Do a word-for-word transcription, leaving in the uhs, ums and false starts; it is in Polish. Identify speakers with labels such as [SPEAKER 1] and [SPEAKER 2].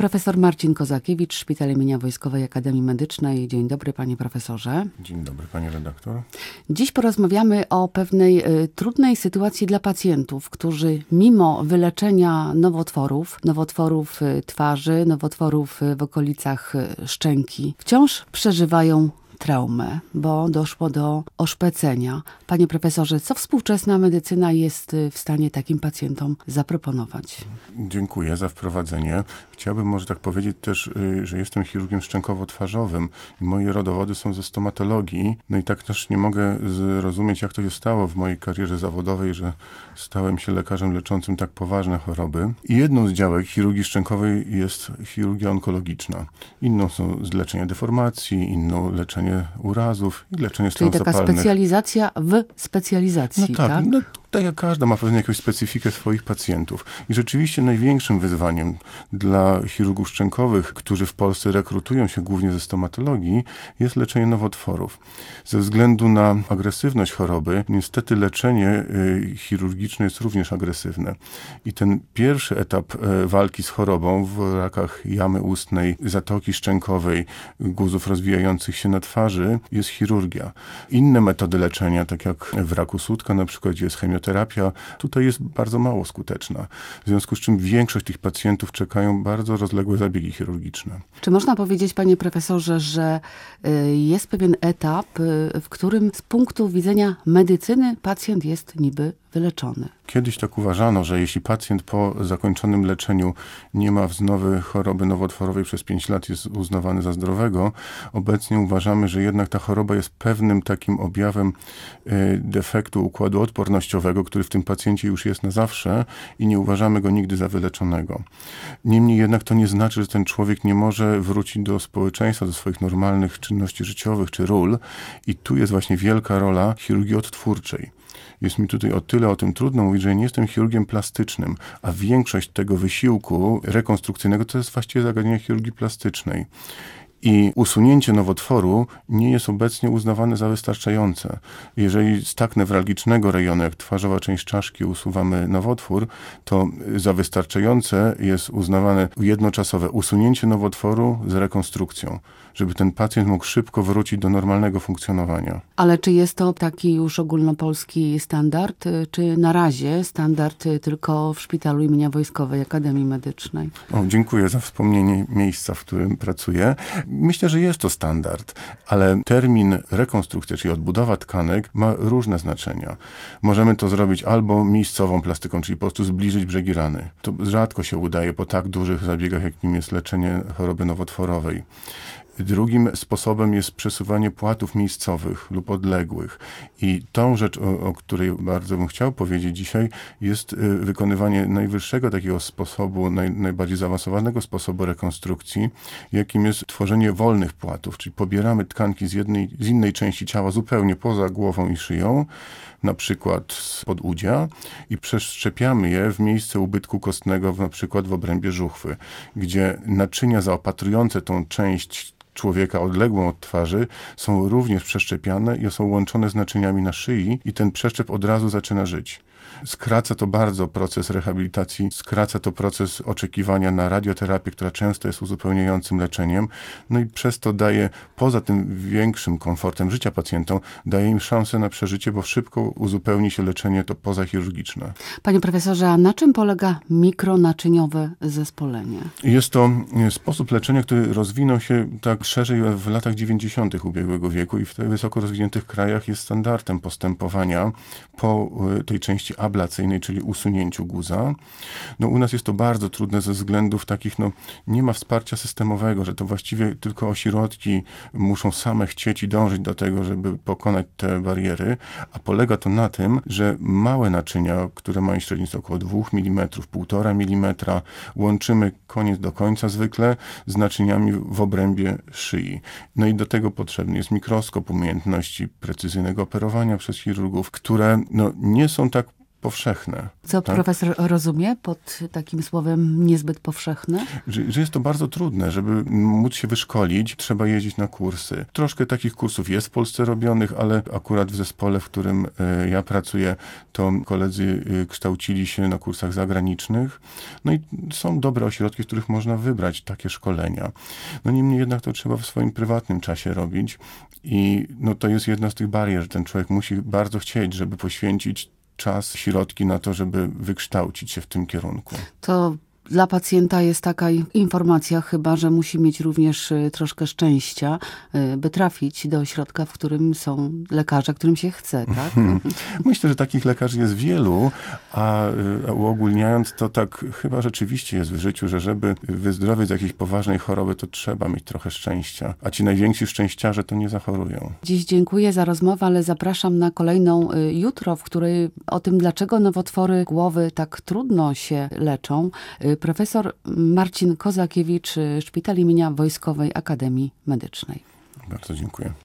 [SPEAKER 1] Profesor Marcin Kozakiewicz, Szpital imienia Wojskowej Akademii Medycznej. Dzień dobry, panie profesorze.
[SPEAKER 2] Dzień dobry, pani redaktor.
[SPEAKER 1] Dziś porozmawiamy o pewnej y, trudnej sytuacji dla pacjentów, którzy mimo wyleczenia nowotworów, nowotworów y, twarzy, nowotworów y, w okolicach y, szczęki, wciąż przeżywają traumę, bo doszło do oszpecenia. Panie profesorze, co współczesna medycyna jest w stanie takim pacjentom zaproponować?
[SPEAKER 2] Dziękuję za wprowadzenie. Chciałbym może tak powiedzieć też, że jestem chirurgiem szczękowo-twarzowym i moje rodowody są ze stomatologii. No i tak też nie mogę zrozumieć, jak to się stało w mojej karierze zawodowej, że stałem się lekarzem leczącym tak poważne choroby. I jedną z działek chirurgii szczękowej jest chirurgia onkologiczna. Inną są leczenie deformacji, inną leczenie urazów i leczenie stanów
[SPEAKER 1] Czyli taka
[SPEAKER 2] zapalnych.
[SPEAKER 1] specjalizacja w specjalizacji,
[SPEAKER 2] No tak,
[SPEAKER 1] tak?
[SPEAKER 2] No, tak jak każda ma pewnie jakąś specyfikę swoich pacjentów. I rzeczywiście największym wyzwaniem dla chirurgów szczękowych, którzy w Polsce rekrutują się głównie ze stomatologii, jest leczenie nowotworów. Ze względu na agresywność choroby, niestety leczenie y, chirurgiczne jest również agresywne. I ten pierwszy etap y, walki z chorobą w rakach jamy ustnej, zatoki szczękowej, guzów rozwijających się na twarzy jest chirurgia. Inne metody leczenia, tak jak w raku sutka na przykład, gdzie jest chemioterapia, tutaj jest bardzo mało skuteczna. W związku z czym większość tych pacjentów czekają bardzo rozległe zabiegi chirurgiczne.
[SPEAKER 1] Czy można powiedzieć, panie profesorze, że y, jest pewien etap, y, w którym z punktu widzenia medycyny pacjent jest niby wyleczony?
[SPEAKER 2] Kiedyś tak uważano, że jeśli pacjent po zakończonym leczeniu nie ma wznowy choroby nowotworowej przez pięć lat, jest uznawany za zdrowego. Obecnie uważamy, że jednak ta choroba jest pewnym takim objawem y, defektu układu odpornościowego, który w tym pacjencie już jest na zawsze i nie uważamy go nigdy za wyleczonego. Niemniej jednak to nie znaczy, że ten człowiek nie może wrócić do społeczeństwa, do swoich normalnych czynności życiowych czy ról. I tu jest właśnie wielka rola chirurgii odtwórczej. Jest mi tutaj o tyle o tym trudno mówić, że nie jestem chirurgiem plastycznym, a większość tego wysiłku rekonstrukcyjnego to jest właściwie zagadnienie chirurgii plastycznej. I usunięcie nowotworu nie jest obecnie uznawane za wystarczające. Jeżeli z tak newralgicznego rejonu, jak twarzowa część czaszki, usuwamy nowotwór, to za wystarczające jest uznawane jednoczasowe usunięcie nowotworu z rekonstrukcją, żeby ten pacjent mógł szybko wrócić do normalnego funkcjonowania.
[SPEAKER 1] Ale czy jest to taki już ogólnopolski standard, czy na razie standard tylko w Szpitalu imienia Wojskowej Akademii Medycznej?
[SPEAKER 2] O, dziękuję za wspomnienie miejsca, w którym pracuję. Myślę, że jest to standard, ale termin rekonstrukcja, czyli odbudowa tkanek, ma różne znaczenia. Możemy to zrobić albo miejscową plastyką, czyli po prostu zbliżyć brzegi rany. To rzadko się udaje po tak dużych zabiegach, jakim jest leczenie choroby nowotworowej. Drugim sposobem jest przesuwanie płatów miejscowych lub odległych. I tą rzecz, o, o której bardzo bym chciał powiedzieć dzisiaj, jest wykonywanie najwyższego takiego sposobu, naj, najbardziej zaawansowanego sposobu rekonstrukcji, jakim jest tworzenie wolnych płatów, czyli pobieramy tkanki z, jednej, z innej części ciała zupełnie poza głową i szyją, na przykład spod udzia, i przeszczepiamy je w miejsce ubytku kostnego, na przykład w obrębie żuchwy, gdzie naczynia zaopatrujące tą część człowieka odległą od twarzy są również przeszczepiane i są łączone z naczyniami na szyi i ten przeszczep od razu zaczyna żyć. Skraca to bardzo proces rehabilitacji, skraca to proces oczekiwania na radioterapię, która często jest uzupełniającym leczeniem, no i przez to daje, poza tym większym komfortem życia pacjentom, daje im szansę na przeżycie, bo szybko uzupełni się leczenie to pozachirurgiczne.
[SPEAKER 1] Panie profesorze, a na czym polega mikronaczyniowe zespolenie?
[SPEAKER 2] Jest to sposób leczenia, który rozwinął się tak szerzej w latach dziewięćdziesiątych ubiegłego wieku i w tych wysoko rozwiniętych krajach jest standardem postępowania po tej części ablacyjnej, czyli usunięciu guza. No u nas jest to bardzo trudne ze względów takich, no nie ma wsparcia systemowego, że to właściwie tylko ośrodki muszą same chcieć i dążyć do tego, żeby pokonać te bariery, a polega to na tym, że małe naczynia, które mają średnictwo około dwóch milimetrów, półtora milimetra, łączymy koniec do końca zwykle z naczyniami w obrębie szyi. No i do tego potrzebny jest mikroskop, umiejętności precyzyjnego operowania przez chirurgów, które no, nie są tak powszechne.
[SPEAKER 1] Co
[SPEAKER 2] tak?
[SPEAKER 1] profesor rozumie pod takim słowem niezbyt powszechne?
[SPEAKER 2] Że, że jest to bardzo trudne, żeby móc się wyszkolić, trzeba jeździć na kursy. Troszkę takich kursów jest w Polsce robionych, ale akurat w zespole, w którym y, ja pracuję, to koledzy y, kształcili się na kursach zagranicznych. No i są dobre ośrodki, w których można wybrać takie szkolenia. No niemniej jednak to trzeba w swoim prywatnym czasie robić i no, to jest jedna z tych barier, że ten człowiek musi bardzo chcieć, żeby poświęcić czas, środki na to, żeby wykształcić się w tym kierunku.
[SPEAKER 1] To dla pacjenta jest taka informacja chyba, że musi mieć również troszkę szczęścia, by trafić do ośrodka, w którym są lekarze, którym się chce, tak?
[SPEAKER 2] Myślę, że takich lekarzy jest wielu, a, a uogólniając to tak chyba rzeczywiście jest w życiu, że żeby wyzdrowieć z jakiejś poważnej choroby, to trzeba mieć trochę szczęścia. A ci najwięksi szczęściarze to nie zachorują.
[SPEAKER 1] Dziś dziękuję za rozmowę, ale zapraszam na kolejną jutro, w której o tym, dlaczego nowotwory głowy tak trudno się leczą, profesor Marcin Kozakiewicz, Szpital imienia Wojskowej Akademii Medycznej.
[SPEAKER 2] Bardzo dziękuję.